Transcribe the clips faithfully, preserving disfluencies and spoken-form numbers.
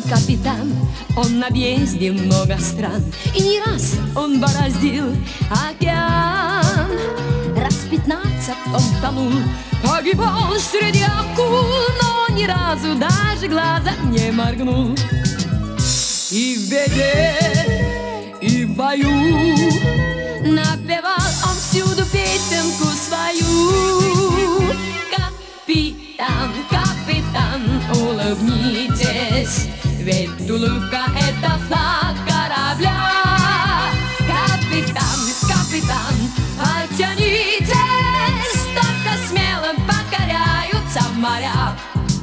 капитан, он объездил много стран, и не раз он бороздил океан. Раз пятнадцать он тонул, погибал среди акул, но ни разу даже глазом не моргнул. И в беде, и в бою напевал он всюду песенку свою. Капитан, капитан, улыбнитесь, ведь улыбка — это флаг корабля. Капитан, капитан, оттянитесь, только смело покоряются моря.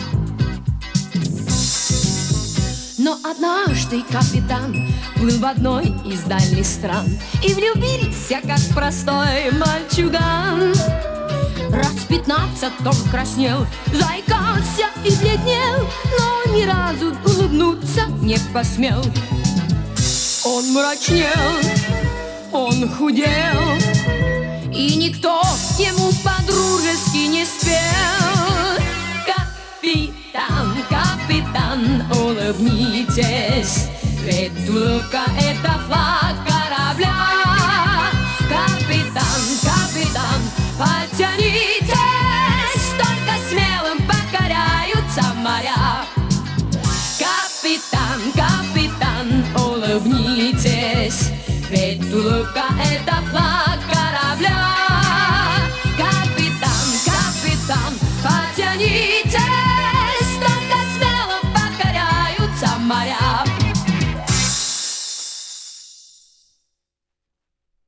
Но однажды капитан плыл в одной из дальних стран и влюбился, как простой мальчуган. Раз пятнадцать он краснел, заикался и бледнел, но ни разу улыбнуться не посмел. Он мрачнел, он худел, и никто ему по-дружески не спел. Капитан, капитан, улыбнитесь, ведь улыбка —